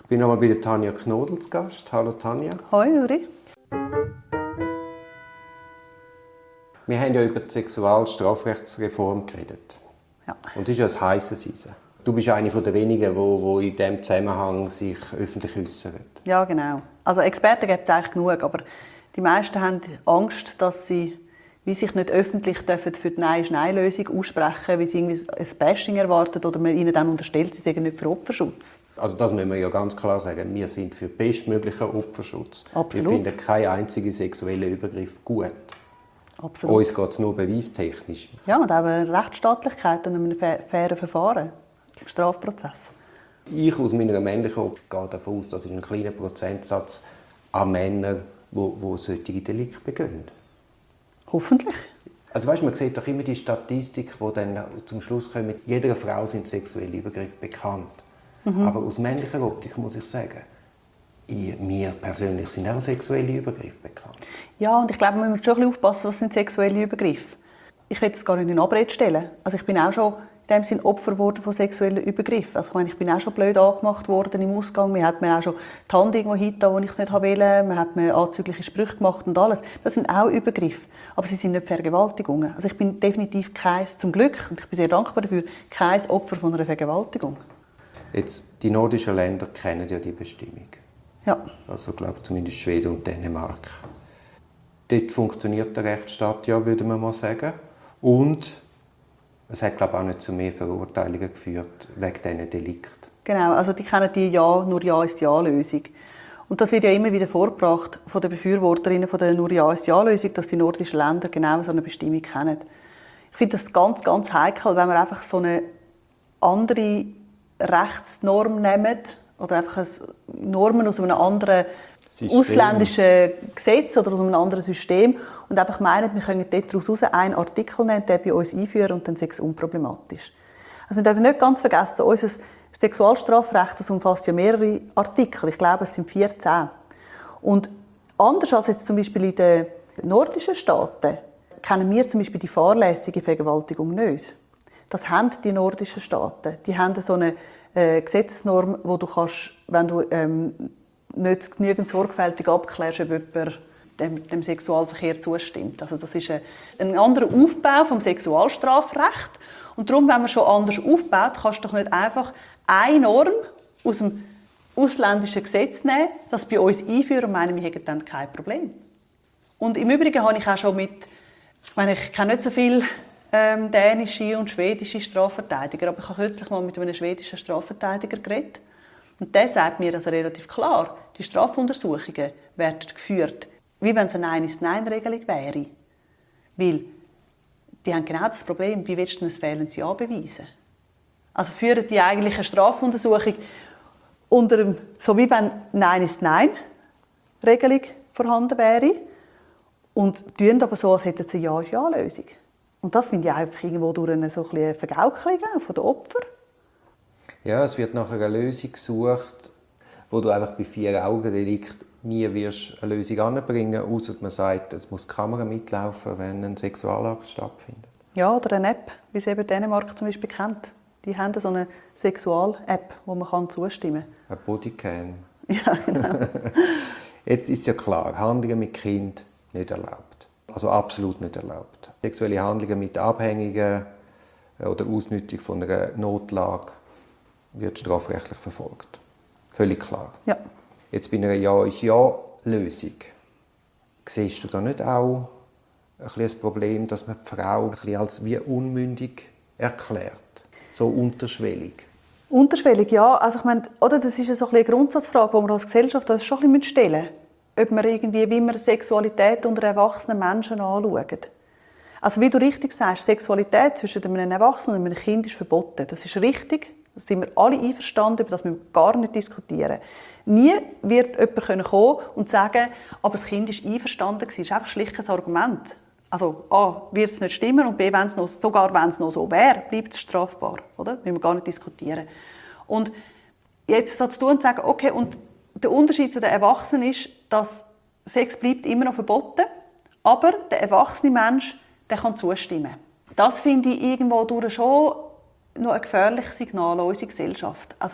bin nochmal bei der Tanja Knodel zu Gast. Hallo Tanja. Hoi Uri. Wir haben ja über die Sexualstrafrechtsreform geredet. Ja. Und es ist ja ein heisses Eisen. Du bist eine der wenigen, die in diesem Zusammenhang sich öffentlich äußern. Ja, genau. Also Experten gibt es eigentlich genug, aber die meisten haben Angst, dass sie sich nicht öffentlich für die Nein-Nein-Lösung aussprechen, weil sie irgendwie ein Bashing erwarten oder man ihnen dann unterstellt, sie seien nicht für Opferschutz. Also das müssen wir ja ganz klar sagen. Wir sind für bestmöglichen Opferschutz. Absolut. Wir finden keinen einzigen sexuellen Übergriff gut. Absolut. Uns geht es nur beweistechnisch. Ja, und auch eine Rechtsstaatlichkeit und einem fairen Verfahren im Strafprozess. Ich aus meiner männlichen Optik gehe davon aus, dass ein kleiner Prozentsatz an Männern, die solche Delikte begehen. Hoffentlich. Also weißt, man sieht doch immer die Statistik, die dann zum Schluss kommt, jeder Frau sind sexuelle Übergriffe bekannt. Aber aus männlicher Optik muss ich sagen, mir persönlich sind auch sexuelle Übergriffe bekannt. Ja, und ich glaube, man muss schon ein bisschen aufpassen, was sind sexuelle Übergriffe. Ich will das gar nicht in Abrede stellen. Also ich bin auch schon in dem Sinne Opfer geworden von sexuellen Übergriffen. Also ich bin auch schon blöd angemacht worden im Ausgang. Man hat mir auch schon die Hand irgendwo hingetan, wo ich es nicht wollte. Man hat mir anzügliche Sprüche gemacht und alles. Das sind auch Übergriffe. Aber sie sind nicht Vergewaltigungen. Also ich bin definitiv zum Glück, und ich bin sehr dankbar dafür, kein Opfer von einer Vergewaltigung. Jetzt, die nordischen Länder kennen ja die Bestimmung. Ja. Also ich glaube zumindest Schweden und Dänemark. Dort funktioniert der Rechtsstaat ja, würde man mal sagen. Und es hat, glaube ich, auch nicht zu mehr Verurteilungen geführt wegen diesen Delikten. Genau, also die kennen die nur Ja ist Ja-Lösung. Und das wird ja immer wieder vorgebracht von den Befürworterinnen von der nur Ja ist Ja-Lösung, dass die nordischen Länder genau so eine Bestimmung kennen. Ich finde das ganz, ganz heikel, wenn man einfach so eine andere Rechtsnorm nehmen oder einfach Normen aus einem anderen ausländischen Gesetz oder aus einem anderen System und einfach meinen, wir können daraus einen Artikel nehmen, den bei uns einführen und dann ist es unproblematisch. Also wir dürfen nicht ganz vergessen, unser Sexualstrafrecht, das umfasst ja mehrere Artikel, ich glaube es sind 14. Und anders als jetzt zum Beispiel in den nordischen Staaten, kennen wir zum Beispiel die fahrlässige Vergewaltigung nicht. Das haben die nordischen Staaten. Die haben so eine Gesetzesnorm, wo du kannst, wenn du nicht genügend sorgfältig abklärst, ob jemand dem Sexualverkehr zustimmt. Also das ist ein anderer Aufbau vom Sexualstrafrecht. Und darum, wenn man schon anders aufbaut, kannst du doch nicht einfach eine Norm aus dem ausländischen Gesetz nehmen, das bei uns einführen und meinen, wir hätten dann kein Problem. Und im Übrigen habe ich auch schon ich kenne nicht so viele dänische und schwedische Strafverteidiger, aber ich habe kürzlich mal mit einem schwedischen Strafverteidiger geredet. Und der sagt mir also relativ klar, die Strafuntersuchungen werden geführt, wie wenn es eine Nein-ist-Nein-Regelung wäre. Weil die haben genau das Problem, wie willst du ein fehlendes Ja beweisen? Also führen die eigentlich eine Strafuntersuchung so wie wenn Nein-ist-Nein-Regelung vorhanden wäre und tun aber so, als hätten sie eine Ja-ist-Ja-Lösung. Und das finde ich einfach irgendwo durch eine Vergaukelung von den Opfern. Ja, es wird nach einer Lösung gesucht, wo du einfach bei 4-Augen-Delikt nie wirst eine Lösung anbringen, außer man sagt, es muss die Kamera mitlaufen, wenn ein Sexualakt stattfindet. Ja, oder eine App, wie es eben Dänemark zum Beispiel kennt. Die haben so eine Sexual-App, wo man zustimmen kann. Eine Bodycam. Ja, genau. Jetzt ist ja klar, Handlungen mit Kind nicht erlaubt. Also absolut nicht erlaubt. Sexuelle Handlungen mit Abhängigen oder Ausnutzung von einer Notlage wird strafrechtlich verfolgt. Völlig klar. Ja. Jetzt bei einer Ja-ist-Ja-Lösung siehst du da nicht auch ein Problem, dass man die Frau als wie unmündig erklärt? So unterschwellig. Unterschwellig, ja. Also ich meine, das ist eine Grundsatzfrage, die wir als Gesellschaft uns schon ein bisschen stellen müssen. Ob man wie man Sexualität unter erwachsenen Menschen anschaut. Also wie du richtig sagst, Sexualität zwischen einem Erwachsenen und einem Kind ist verboten. Das ist richtig. Da sind wir alle einverstanden, über das müssen wir gar nicht diskutieren. Nie wird jemand kommen und sagen, aber das Kind war einverstanden. Das ist einfach schlicht ein Argument. Also A, wird es nicht stimmen und B, sogar wenn es noch so wäre, bleibt es strafbar. Oder? Das müssen wir gar nicht diskutieren. Und jetzt so zu tun und zu sagen, okay, und der Unterschied zu den Erwachsenen ist, dass Sex bleibt immer noch verboten, aber der erwachsene Mensch, der kann zustimmen. Das finde ich irgendwo durch schon noch ein gefährliches Signal an unsere Gesellschaft. Also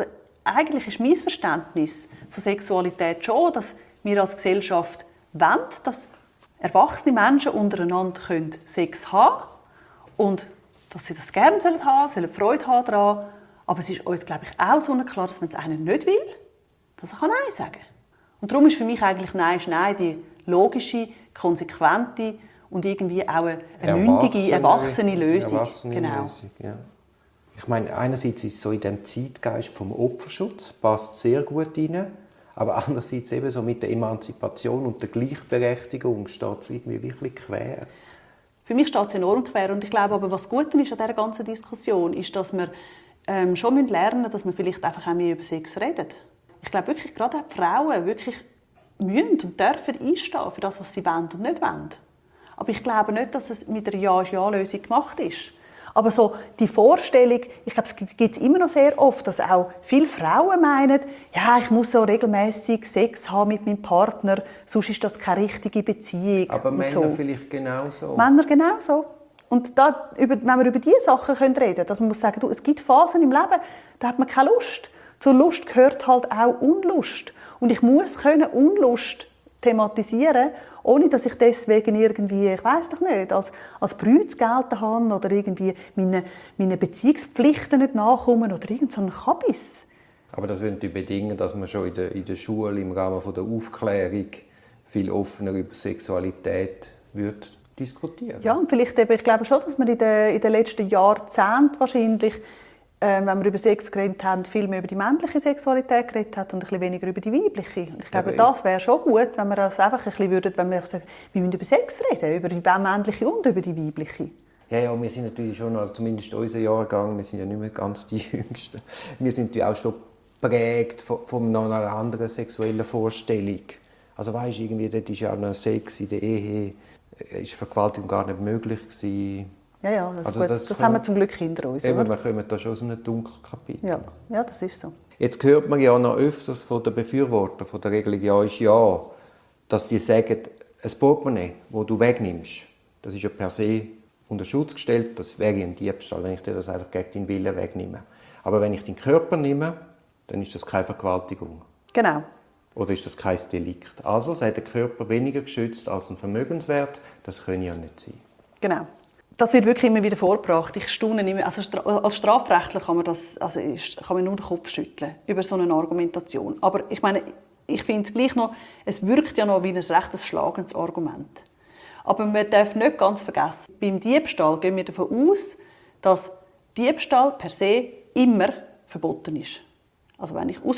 eigentlich ist mein Verständnis von Sexualität schon, dass wir als Gesellschaft wollen, dass erwachsene Menschen untereinander Sex haben können und dass sie das gerne haben sollen Freude haben daran. Aber es ist uns, glaube ich, auch so klar, dass wenn es einer nicht will, dass er Nein sagen kann. Und darum ist für mich eigentlich Nein ist Nein die logische, konsequente und irgendwie auch eine mündige, erwachsene Lösung. Genau. Lösung, ja. Ich meine, einerseits ist es so in dem Zeitgeist vom Opferschutz, passt sehr gut rein, aber andererseits eben so mit der Emanzipation und der Gleichberechtigung steht es irgendwie wirklich quer. Für mich steht es enorm quer und ich glaube aber, was gut ist an dieser ganzen Diskussion, ist, dass wir schon lernen müssen, dass wir vielleicht einfach auch mehr über Sex reden. Ich glaube wirklich, gerade auch die Frauen wirklich müssen und dürfen einstehen für das, was sie wollen und nicht wollen. Aber ich glaube nicht, dass es mit einer Ja-ist-Ja-Lösung gemacht ist. Aber so die Vorstellung, ich glaube, es gibt immer noch sehr oft, dass auch viele Frauen meinen, ja, ich muss so regelmäßig Sex haben mit meinem Partner, sonst ist das keine richtige Beziehung. Aber Männer so. vielleicht genauso. Männer genauso. Und da, wenn wir über diese Sachen reden können, dass man muss sagen, es gibt Phasen im Leben, da hat man keine Lust. Zur Lust gehört halt auch Unlust. Und ich muss Unlust thematisieren, ohne dass ich deswegen irgendwie, ich weiss doch nicht, als Brüder zu gelten habe oder irgendwie meine Beziehungspflichten nicht nachkommen oder irgend so einen Kabis. Aber das würde bedingen, dass man schon in der Schule im Rahmen der Aufklärung viel offener über Sexualität würde diskutieren. Ja, und vielleicht eben, ich glaube schon, dass man in den letzten Jahrzehnten wahrscheinlich, wenn wir über Sex geredet haben, viel mehr über die männliche Sexualität geredet hat und ein bisschen weniger über die weibliche. Und ich glaube, das wäre schon gut, wenn wir das einfach ein bisschen würden, wenn wir sagen, wir müssen über Sex reden, über die männliche und über die weibliche. Ja, wir sind natürlich schon, also zumindest unser Jahrgang, wir sind ja nicht mehr ganz die Jüngsten, wir sind ja auch schon geprägt von einer anderen sexuellen Vorstellung. Also weißt, irgendwie, dort ist ja auch noch Sex in der Ehe, ist Vergewaltigung gar nicht möglich gewesen. Ja, das haben wir zum Glück hinter uns. Eben, wir kommen da schon aus einem Dunkelkapitel. Ja, das ist so. Jetzt hört man ja noch öfters von den Befürwortern von der Regelung Ja ist Ja, dass die sagen, ein Portemonnaie, das du wegnimmst, das ist ja per se unter Schutz gestellt, das wäre ein Diebstahl, wenn ich dir das einfach gegen deinen Willen wegnehme. Aber wenn ich deinen Körper nehme, dann ist das keine Vergewaltigung. Genau. Oder ist das kein Delikt? Also sei der Körper weniger geschützt als ein Vermögenswert, das kann ja nicht sein. Genau. Das wird wirklich immer wieder vorgebracht. Ich staune immer. Also als Strafrechtler kann man nur den Kopf schütteln über so eine Argumentation. Aber ich meine, ich finde es gleich noch, es wirkt ja noch wie ein rechtes schlagendes Argument. Aber man darf nicht ganz vergessen, beim Diebstahl gehen wir davon aus, dass Diebstahl per se immer verboten ist. Also wenn ich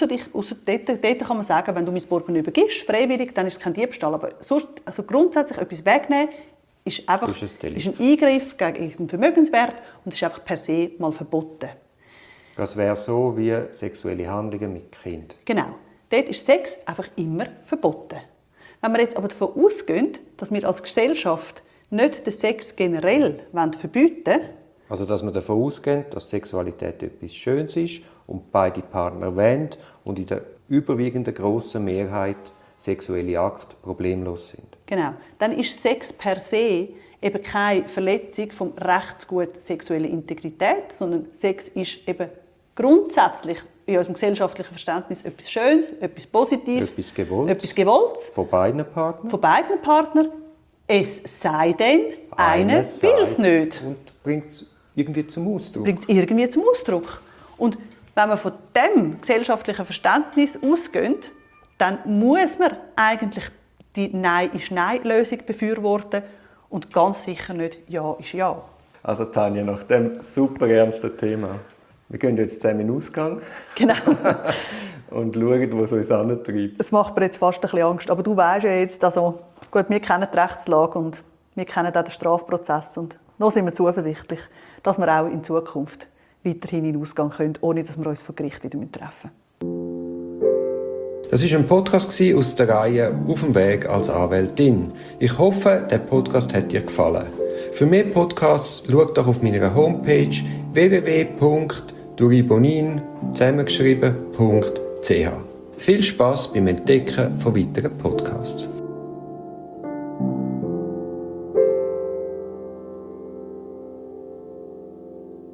dort kann man sagen, wenn du mein Portemonnaie übergibst, freiwillig, dann ist es kein Diebstahl. Aber sonst, also grundsätzlich etwas wegnehmen, ist einfach ist ein Eingriff gegen einen Vermögenswert und ist einfach per se mal verboten. Das wäre so wie sexuelle Handlungen mit Kind. Genau. Dort ist Sex einfach immer verboten. Wenn wir jetzt aber davon ausgehen, dass wir als Gesellschaft nicht den Sex generell verbieten wollen, also dass wir davon ausgehen, dass Sexualität etwas Schönes ist und beide Partner wollen und in der überwiegenden grossen Mehrheit sexuelle Akte problemlos sind. Genau. Dann ist Sex per se eben keine Verletzung vom Rechtsgut sexuelle Integrität, sondern Sex ist eben grundsätzlich in unserem gesellschaftlichen Verständnis etwas Schönes, etwas Positives, etwas Gewolltes. Von beiden Partnern. Es sei denn, einer will es nicht. Und bringt es irgendwie zum Ausdruck. Und wenn wir von diesem gesellschaftlichen Verständnis ausgehen, dann muss man eigentlich die Nein-ist-Nein-Lösung befürworten und ganz sicher nicht Ja ist Ja. Also Tanja, nach dem super ernsten Thema, wir gehen jetzt zusammen in den Ausgang. Genau. Und schauen, was uns antreibt. Das macht mir jetzt fast ein bisschen Angst, aber du weißt ja jetzt, also, gut, wir kennen die Rechtslage und wir kennen auch den Strafprozess und noch sind wir zuversichtlich, dass wir auch in Zukunft weiterhin in den Ausgang können, ohne dass wir uns vor Gericht wieder treffen müssen. Das war ein Podcast aus der Reihe «Auf dem Weg als Anwältin». Ich hoffe, der Podcast hat dir gefallen. Für mehr Podcasts schau doch auf meiner Homepage www.duribonin zusammengeschrieben.ch. Viel Spass beim Entdecken von weiteren Podcasts.